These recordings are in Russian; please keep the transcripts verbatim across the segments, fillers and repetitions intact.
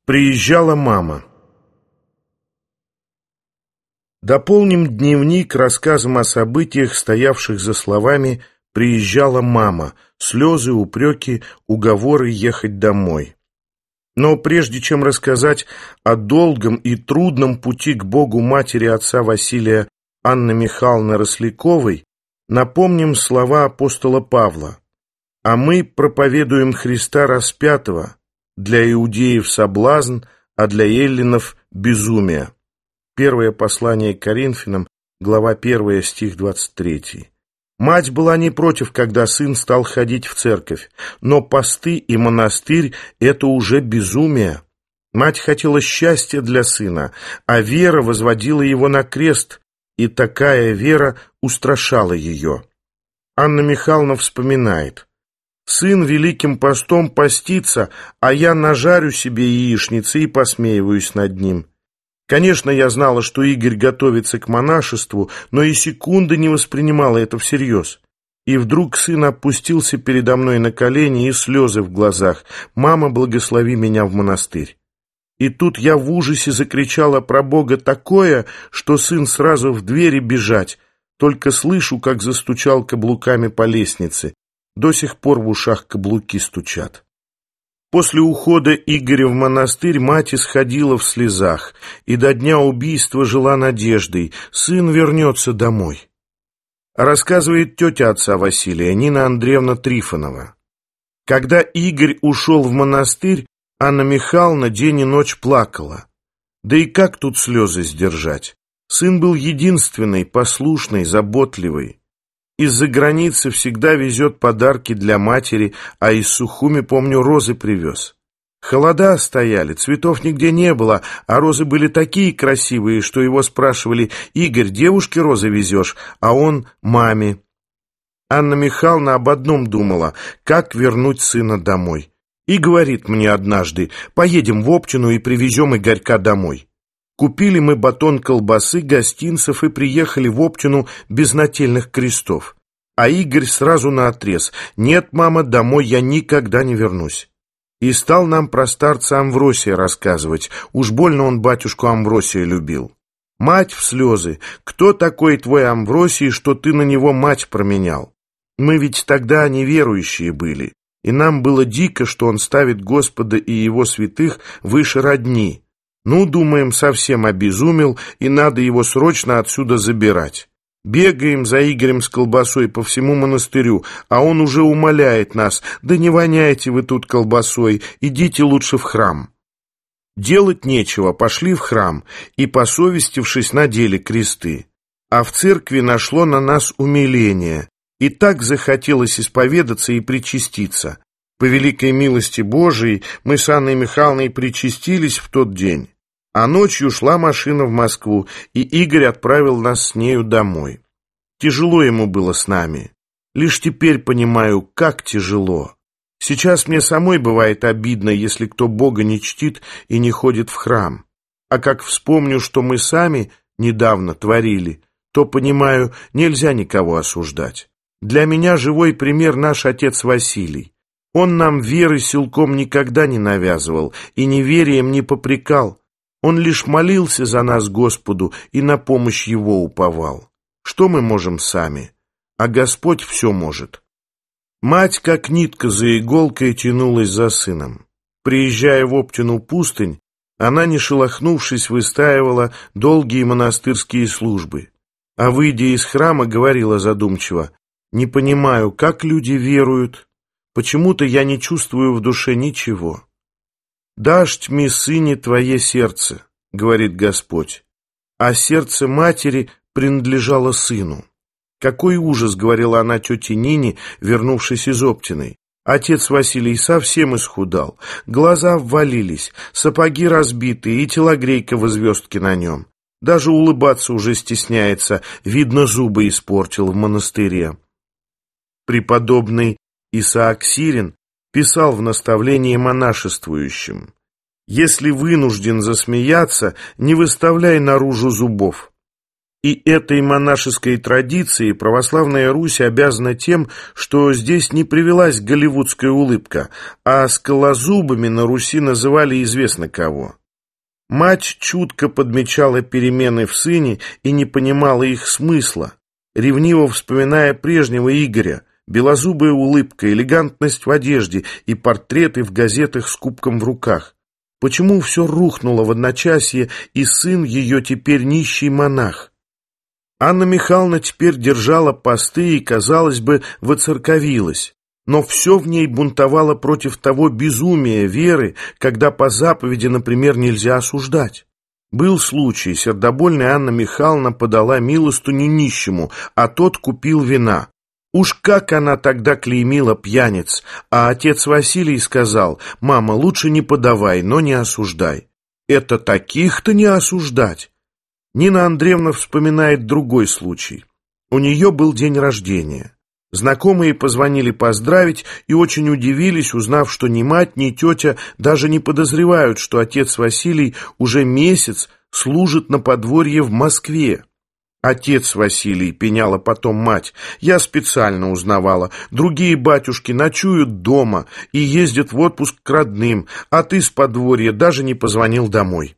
Приезжала мама. Дополним дневник рассказом о событиях, стоявших за словами «приезжала мама», слезы, упреки, уговоры ехать домой. Но прежде чем рассказать о долгом и трудном пути к Богу матери отца Василия Анны Михайловны Росляковой, напомним слова апостола Павла: «А мы проповедуем Христа распятого, для иудеев соблазн, а для эллинов безумие». Первое послание к Коринфянам, глава первая, стих двадцать третий. Мать была не против, когда сын стал ходить в церковь, но посты и монастырь — это уже безумие. Мать хотела счастья для сына, а вера возводила его на крест, и такая вера устрашала ее. Анна Михайловна вспоминает: «Сын великим постом постится, а я нажарю себе яичницы и посмеиваюсь над ним». Конечно, я знала, что Игорь готовится к монашеству, но и секунды не воспринимала это всерьез. И вдруг сын опустился передо мной на колени, и слезы в глазах: «Мама, благослови меня в монастырь». И тут я в ужасе закричала про Бога такое, что сын сразу в двери бежать. Только слышу, как застучал каблуками по лестнице. До сих пор в ушах каблуки стучат. После ухода Игоря в монастырь мать исходила в слезах и до дня убийства жила надеждой: сын вернется домой. Рассказывает тетя отца Василия, Нина Андреевна Трифонова. Когда Игорь ушел в монастырь, Анна Михайловна день и ночь плакала. Да и как тут слезы сдержать? Сын был единственный, послушный, заботливый. Из-за границы всегда везет подарки для матери, а из Сухуми, помню, розы привез. Холода стояли, цветов нигде не было, а розы были такие красивые, что его спрашивали: «Игорь, девушке розы везешь?» А он маме. Анна Михайловна об одном думала: как вернуть сына домой. И говорит мне однажды: «Поедем в Оптину и привезем Игорька домой». Купили мы батон колбасы, гостинцев и приехали в Оптину без нательных крестов. А Игорь сразу наотрез: «Нет, мама, домой я никогда не вернусь». И стал нам про старца Амвросия рассказывать. Уж больно он батюшку Амвросия любил. Мать в слезы: «Кто такой твой Амвросий, что ты на него мать променял? Мы ведь тогда неверующие были, и нам было дико, что он ставит Господа и его святых выше родни. Ну, думаем, совсем обезумел, и надо его срочно отсюда забирать. Бегаем за Игорем с колбасой по всему монастырю, а он уже умоляет нас: да не воняйте вы тут колбасой, идите лучше в храм». Делать нечего, пошли в храм и, посовестившись, надели кресты. А в церкви нашло на нас умиление, и так захотелось исповедаться и причаститься. По великой милости Божией мы с Анной Михайловной причастились в тот день. А ночью шла машина в Москву, и Игорь отправил нас с нею домой. Тяжело ему было с нами. Лишь теперь понимаю, как тяжело. Сейчас мне самой бывает обидно, если кто Бога не чтит и не ходит в храм. А как вспомню, что мы сами недавно творили, то понимаю, нельзя никого осуждать. Для меня живой пример наш отец Василий. Он нам веры силком никогда не навязывал и неверием не попрекал. Он лишь молился за нас Господу и на помощь Его уповал. Что мы можем сами? А Господь все может. Мать, как нитка за иголкой, тянулась за сыном. Приезжая в Оптину пустынь, она, не шелохнувшись, выстаивала долгие монастырские службы. А, выйдя из храма, говорила задумчиво: «Не понимаю, как люди веруют. Почему-то я не чувствую в душе ничего». «Дашь мне, сыне, твое сердце», — говорит Господь, а сердце матери принадлежало сыну. Какой ужас, — говорила она тете Нине, вернувшись из Оптиной. Отец Василий совсем исхудал, глаза ввалились, сапоги разбиты и телогрейка в звездке на нем. Даже улыбаться уже стесняется, видно, зубы испортил в монастыре. Преподобный Исаак Сирин писал в наставлении монашествующим: «Если вынужден засмеяться, не выставляй наружу зубов. И этой монашеской традиции православная Русь обязана тем, что здесь не привелась голливудская улыбка, а скалозубами на Руси называли известно кого. Мать чутко подмечала перемены в сыне и не понимала их смысла, ревниво вспоминая прежнего Игоря, белозубая улыбка, элегантность в одежде и портреты в газетах с кубком в руках. Почему все рухнуло в одночасье, и сын ее теперь нищий монах? Анна Михайловна теперь держала посты и, казалось бы, воцерковилась, но все в ней бунтовало против того безумия веры, когда по заповеди, например, нельзя осуждать. Был случай, сердобольная Анна Михайловна подала милостыню нищему, а тот купил вина. Уж как она тогда клеймила пьяниц, а отец Василий сказал: «Мама, лучше не подавай, но не осуждай». Это таких-то не осуждать. Нина Андреевна вспоминает другой случай. У нее был день рождения. Знакомые позвонили поздравить и очень удивились, узнав, что ни мать, ни тетя даже не подозревают, что отец Василий уже месяц служит на подворье в Москве. «Отец Василий», — пеняла потом мать, — «я специально узнавала. Другие батюшки ночуют дома и ездят в отпуск к родным, а ты с подворья даже не позвонил домой».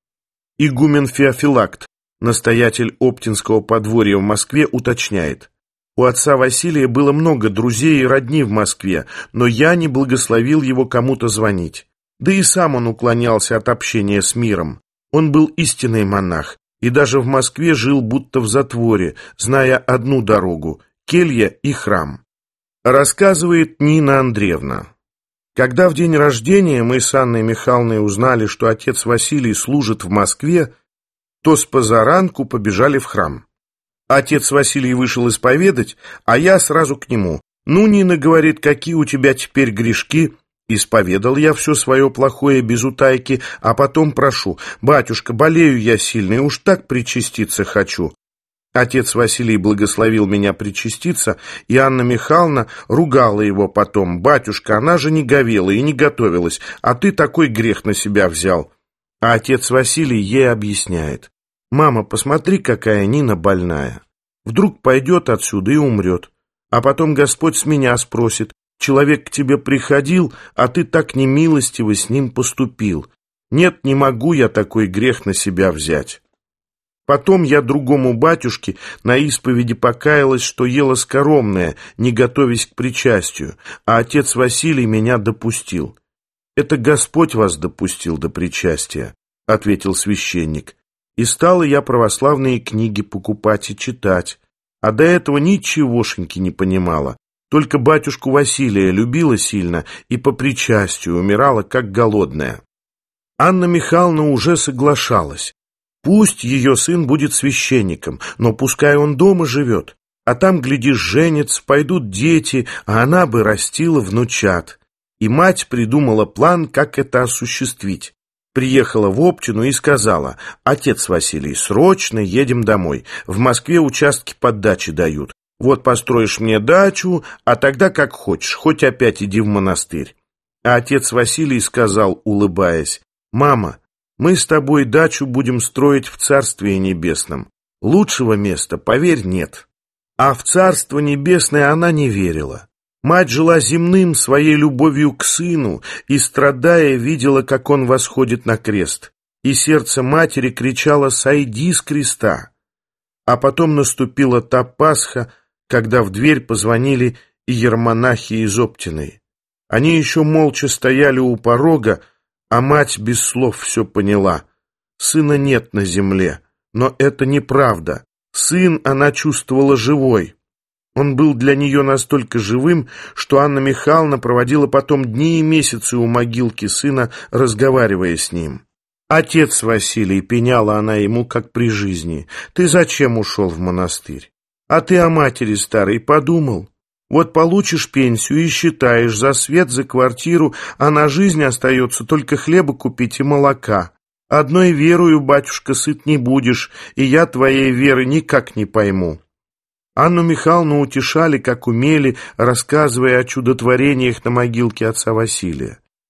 Игумен Феофилакт, настоятель Оптинского подворья в Москве, уточняет: «У отца Василия было много друзей и родни в Москве, но я не благословил его кому-то звонить. Да и сам он уклонялся от общения с миром. Он был истинный монах, и даже в Москве жил будто в затворе, зная одну дорогу — келья и храм». Рассказывает Нина Андреевна: «Когда в день рождения мы с Анной Михайловной узнали, что отец Василий служит в Москве, то с позаранку побежали в храм. Отец Василий вышел исповедать, а я сразу к нему. «Ну, Нина, — говорит, — какие у тебя теперь грешки?» Исповедал я все свое плохое без утайки, а потом прошу: «Батюшка, болею я сильно, и уж так причаститься хочу». Отец Василий благословил меня причаститься, и Анна Михайловна ругала его потом: «Батюшка, она же не говела и не готовилась, а ты такой грех на себя взял». А отец Василий ей объясняет: «Мама, посмотри, какая Нина больная. Вдруг пойдет отсюда и умрет. А потом Господь с меня спросит: человек к тебе приходил, а ты так немилостиво с ним поступил. Нет, не могу я такой грех на себя взять». Потом я другому батюшке на исповеди покаялась, что ела скоромное, не готовясь к причастию, а отец Василий меня допустил. «Это Господь вас допустил до причастия», — ответил священник. И стала я православные книги покупать и читать, а до этого ничегошеньки не понимала. Только батюшку Василия любила сильно и по причастию умирала, как голодная. Анна Михайловна уже соглашалась. Пусть ее сын будет священником, но пускай он дома живет, а там, глядишь, женится, пойдут дети, а она бы растила внучат. И мать придумала план, как это осуществить. Приехала в Оптину и сказала: «Отец Василий, срочно едем домой. В Москве участки под дачи дают. Вот построишь мне дачу, а тогда как хочешь, хоть опять иди в монастырь». А отец Василий сказал, улыбаясь: «Мама, мы с тобой дачу будем строить в Царстве Небесном. Лучшего места, поверь, нет». А в Царство Небесное она не верила. Мать жила земным, своей любовью к сыну, и, страдая, видела, как он восходит на крест. И сердце матери кричало: «Сойди с креста». А потом наступила та Пасха, когда в дверь позвонили иеромонахи из Оптиной. Они еще молча стояли у порога, а мать без слов все поняла. Сына нет на земле, но это неправда. Сын она чувствовала живой. Он был для нее настолько живым, что Анна Михайловна проводила потом дни и месяцы у могилки сына, разговаривая с ним. «Отец Василий», — пеняла она ему, как при жизни, — «ты зачем ушел в монастырь? А ты о матери старой подумал? Вот получишь пенсию и считаешь за свет, за квартиру, а на жизнь остается только хлеба купить и молока. Одной верою, батюшка, сыт не будешь, и я твоей веры никак не пойму». Анну Михайловну утешали, как умели, рассказывая о чудотворениях на могилке отца Василия.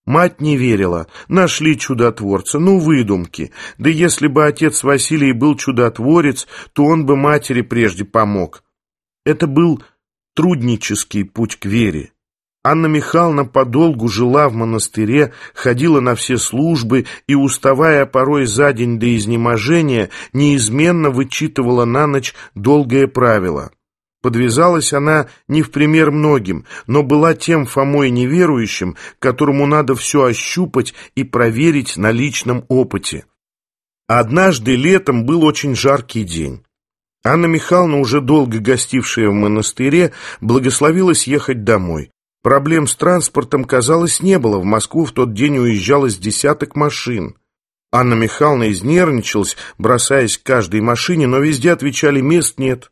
Мать не верила. Нашли чудотворца. Ну, выдумки. Да если бы отец Василий был чудотворец, то он бы матери прежде помог. Это был труднический путь к вере. Анна Михайловна подолгу жила в монастыре, ходила на все службы и, уставая порой за день до изнеможения, неизменно вычитывала на ночь долгое правило. Подвязалась она не в пример многим, но была тем Фомой неверующим, которому надо все ощупать и проверить на личном опыте. Однажды летом был очень жаркий день. Анна Михайловна, уже долго гостившая в монастыре, благословилась ехать домой. Проблем с транспортом, казалось, не было. В Москву в тот день уезжало с десяток машин. Анна Михайловна изнервничалась, бросаясь к каждой машине, но везде отвечали: мест нет.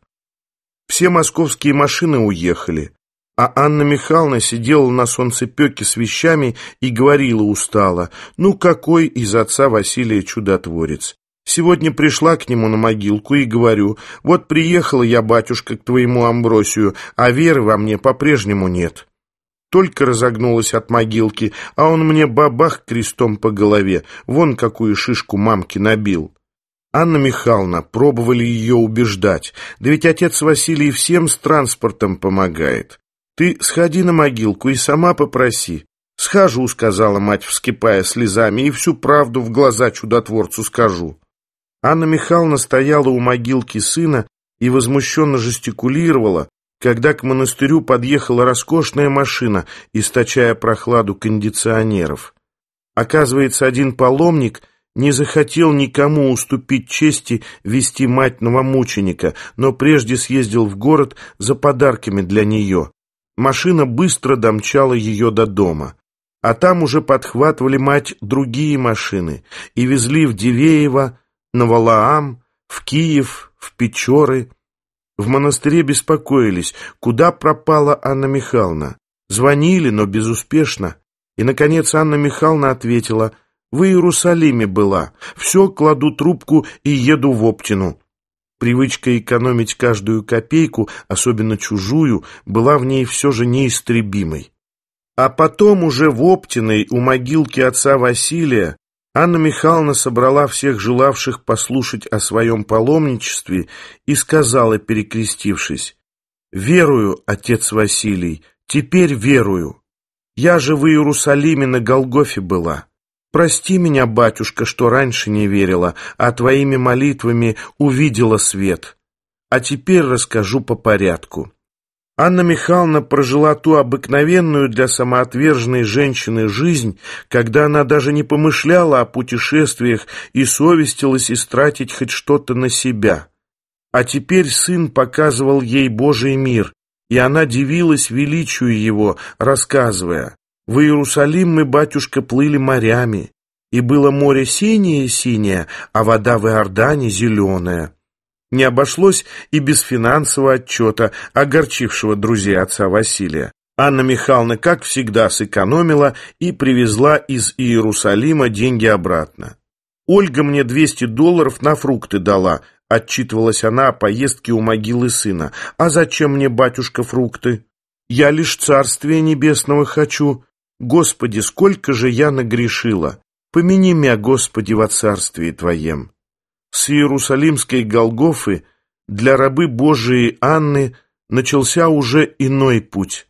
Все московские машины уехали, а Анна Михайловна сидела на солнцепеке с вещами и говорила устало: ну какой из отца Василия чудотворец? Сегодня пришла к нему на могилку и говорю: вот приехала я, батюшка, к твоему Амбросию, а веры во мне по-прежнему нет. Только разогнулась от могилки, а он мне бабах крестом по голове, вон какую шишку мамке набил. Анна Михайловна, пробовали ее убеждать: да ведь отец Василий всем с транспортом помогает. Ты сходи на могилку и сама попроси. Схожу, сказала мать, вскипая слезами, и всю правду в глаза чудотворцу скажу. Анна Михайловна стояла у могилки сына и возмущенно жестикулировала, когда к монастырю подъехала роскошная машина, источая прохладу кондиционеров. Оказывается, один паломник не захотел никому уступить чести вести мать новомученика, но прежде съездил в город за подарками для нее. Машина быстро домчала ее до дома, а там уже подхватывали мать другие машины и везли в Дивеево, на Валаам, в Киев, в Печоры. В монастыре беспокоились, куда пропала Анна Михайловна. Звонили, но безуспешно. И, наконец, Анна Михайловна ответила: в Иерусалиме была, все, кладу трубку и еду в Оптину. Привычка экономить каждую копейку, особенно чужую, была в ней все же неистребимой. А потом уже в Оптиной, у могилки отца Василия, Анна Михайловна собрала всех желавших послушать о своем паломничестве и сказала, перекрестившись: «Верую, отец Василий, теперь верую. Я же в Иерусалиме на Голгофе была. Прости меня, батюшка, что раньше не верила, а твоими молитвами увидела свет. А теперь расскажу по порядку». Анна Михайловна прожила ту обыкновенную для самоотверженной женщины жизнь, когда она даже не помышляла о путешествиях и совестилась истратить хоть что-то на себя. А теперь сын показывал ей Божий мир, и она дивилась величию его, рассказывая: «В Иерусалим мы, батюшка, плыли морями, и было море синее-синее, а вода в Иордане зеленая». Не обошлось и без финансового отчета, огорчившего друзей отца Василия. Анна Михайловна, как всегда, сэкономила и привезла из Иерусалима деньги обратно. «Ольга мне двести долларов на фрукты дала», — отчитывалась она о поездке у могилы сына. «А зачем мне, батюшка, фрукты? Я лишь царствия небесного хочу. Господи, сколько же я нагрешила! Помяни меня, Господи, во царствии Твоем». С Иерусалимской Голгофы для рабы Божией Анны начался уже иной путь.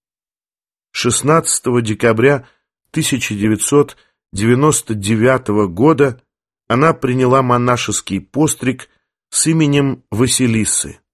шестнадцатого декабря тысяча девятьсот девяносто девятого года она приняла монашеский постриг с именем Василисы.